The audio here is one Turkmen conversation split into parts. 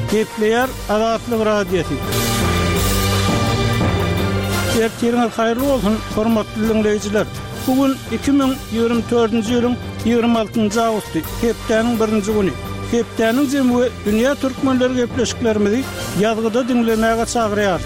Kepleyer Azatlyk Radiosu. Ertiriniz hayırlı olsun, hormatly dinleyijiler. Bugün 2024-nji ýylyň 26-njy awgusty, hepdeniň 1-nji güni. Hepdeniň jemgy dünýä türkmenleri gepleşiklerimizi ýazgyda dinlemäge çagyrýar.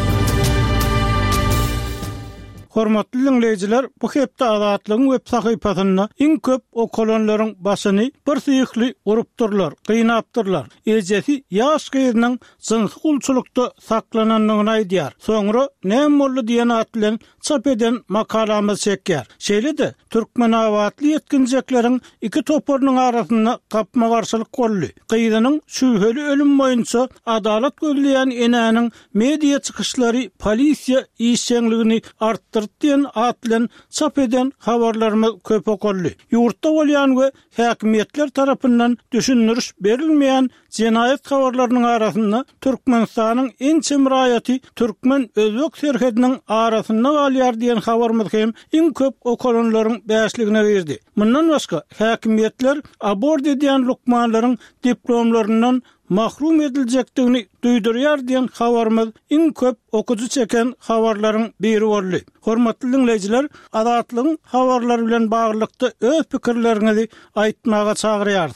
Hormatly dinleyijiler, bu hepde Azatlygyň web sahypasyna iň köp okolonlaryň başyny bir syýykly urupdyrlar, gynapdyrlar. Ejesi ýaş gyzynyň jynsy gulçulukda saklananlygyny aýdýar. Soňra näme boldy diýen at bilen çap eden makalamyz çekýär. Şeýle-de türkmen awatly ýetkinjekleriň iki toparynyň arasynda gapma garşylyk boldy. Gyzynyň şübheli ölüm boýunça adalet gözleýän enäniň media çykyşlary polisiýa işçiligini artdyr diyen atlen çap eden habarlarımız köp okolly. Ýurtda bolýan we häkimetler tarapyndan düşündürüş berilmeýän jinayet habarlarynyň arasynda Türkmenistanyň en çemraýaty türkmen özbek serhediniň arasynda galýar diýen habarymyz hem iň köp okolonlaryň bäşligine berdi. Mundan başga häkimetler abort edýän lukmanlaryň diplomlaryndan mahrum ediljekdigini duýdurýar diýen habarymyz iň köp okuju çeken habarlaryň biri boldy. Hormatly dinleyijiler, Azatlygyň habarlary bilen baglykda öz pikirleriňizi aýtmaga çagyrýar.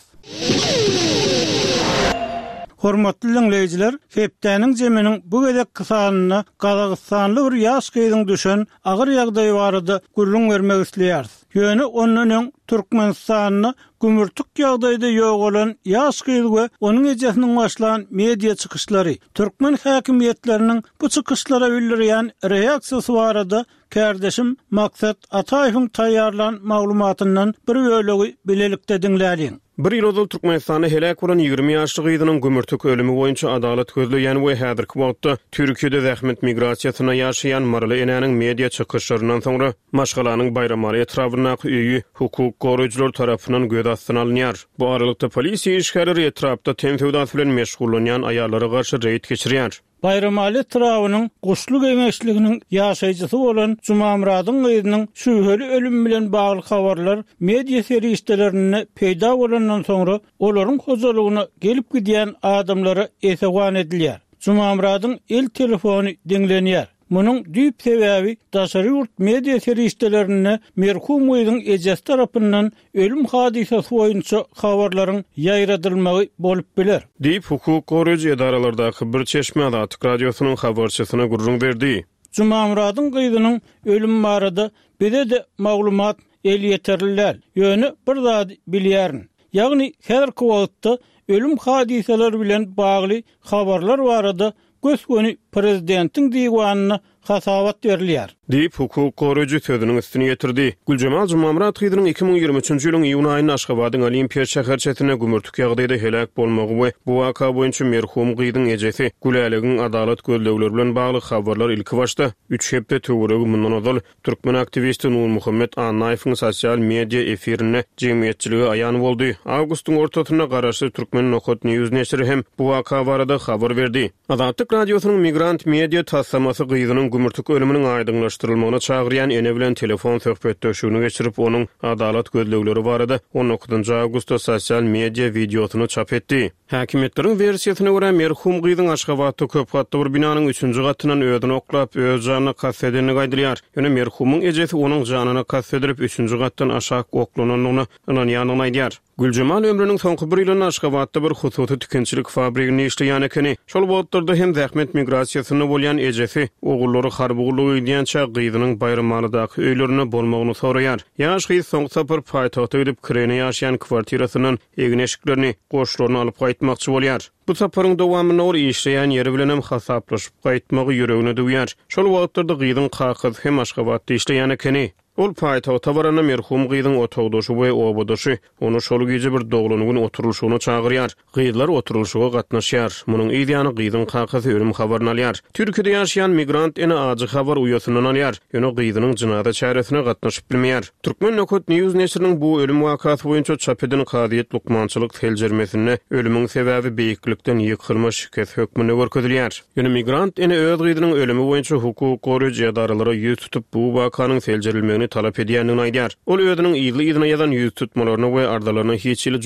Hormatly dinleyijiler, hepdeniň jeminiň bu gedek kysanyna Gazagystanly bir ýaş gyzyň düşen agyr ýagdaý barada gurrun bermek isleýär. Ýöne onuň Türkmenistanyna gümürtük ýagdaýda ýok bolan ýaş gyzy we onuň ejesiniň başlan media çykyşlary, türkmen häkimetleriniň bu çykyşlara bildirýän reaksiýasy barada kärdeşim Maksat Ataýewiň taýýarlan maglumatyndan bir bölegi bilelikde dinläýin. Bir ýylda Türkmenistany helak bolan 20 ýaşly gyzynyň gümürtük ölümi boýunça adalet gözleýän we häzirki wagtda Türkiýede zähmet migrasiýasyna ýaşaýan marly enäniň media çykyşlaryndan soňra Maşgalanyň Bayramary etrawyna öýü hukuk goraýjylar tarapyndan göz astyna alınýar. Bu aralykda polisiýa işgärleri etrapda temsewdat bilen meşgullanýan aýallara garşy reýd geçirýär. Bayramali etrawynyň guşluk eňeşliginiň ýaşaýjysy bolan Jumamradyň gyzynyň şübheli ölüm bilen bagly habarlar media serişdelerine peýda bolandan soňra olaryň hojalygyna gelip gidýän adamlara esewan edilýär. Jumamradyň el telefony dinlenýär. Munun düýp sebäbi daşary ýurt media serişdelerine merhum gyzyň ejesi tarapyndan ölüm hadisesi boýunça habarlaryň ýaýradylmagy bolup biler. Diýip hukuk goraýjy edaralardaky bir çeşme Azatlyk radiosynyň habarçysyna gurrun berdi. Jumamradyň gyzynyň ölüm barada bede maglumat el ýeterliler. Ýöne bir zat bilýärin. Ýagny häzirki wagtda ölüm hadiseleri bilen bagly habarlar barada gösgöni prezidentiň diýwanyna hasawat berilýär. Diýip hukuk goraýjy sözüniň üstüne ýetirdi. Güljemal Jumamrat gyzynyň 2023-nji ýylyň iýun aýynda Aşgabatyň Olimpiýa şäherçesine gümürtük ýagdaýda helak bolmagy we bu waka boýunça merhum gyzyň ejesi Güläligiň adalet gözlegleri bilen bagly habarlar ilki başda 3 hepde töweregi mundan ozal türkmen aktivisti Nur Muhammed Anaýewiň sosial media efirine jemgyýetçiligi aýan boldy. Awgustyň ortasyna garaşy Türkmen Nokot News neşri hem bu waka barada habar berdi. Azatlyk radiosynyň migrant media tassamasy gyzynyň gümürtük ölüminiň aýdyňlaşdyrylmagyna çagyrýan ene bilen telefon söhbetdeşigini geçirip onuň adalet gözlegleri barada 19-njy awgustda sosial media videosyny çap etdi. Häkimetleriň versiýasyna görä merhum gyzyň Aşgabatda köp gatly bir binanyň 3-nji gatyndan ödüni oklap öz janyna kassedeni gaýdylýar. Ýöne merhumyň ejesi onuň janyna kassedirip 3-nji gatdan aşağı oklananyny ynanyanyny aýdýar. Güljemal ömrüniň soňky bir ýylyny Aşgabatda bir hususy tükençilik fabrikasynda işleýän ekeni. Şol wagtlarda hem zähmet migrasiýasyna bolýan ejesi ogullary harbyglyk edýän çaq gyzynyň Bayramanydaky öýlerini bolmagyny soraýar. Ýaş gyz soňky sapar paýtagta gidip kirene ýaşaýan kwartirasynyň egin eşiklerini, goşlaryny alyp gaýtmakçy bolýar. Bu saparyň dowamyny ol işleýän ýeri bilen hem hasaplaşyp gaýtmagy ýüregine döwýär. Şol wagtlarda gyzyň kakyz hem Aşgabatda işleýän ekeni. Ol paýtagta barana merhum gyzyň otogdaşy we obodaşy onu şol gece bir doglunyň oturulşyna çagyrýar. Gyzlar oturulşyga gatnaşýar. Munyň ýa-ni gyzyň kakasy ölüm habaryny alýar. Türkiýede ýaşaýan migrant ene ajy habar uýasynyň alýar. Ýöne gyzynyň jynada çäresine gatnaşyp bilmeýär. Türkmen Nokot News neşriniň bu ölüm wakasy boýunça çap eden Kadyet Lukmançylyk teljermesine ölümüň sebäbi beýiklikden ýykylma şüket hökmüne görkezilýär. Ýöne migrant ene öz gyzynyň ölümi boýunça hukuk goraýjy edaralary ýüz tutup bu wakanyň teljerilmegini talap edýänini aýdýar. Ol özüniň ýyly ýylyna ýazan ýüz tutmalaryny we ardalaryny hiç ýyly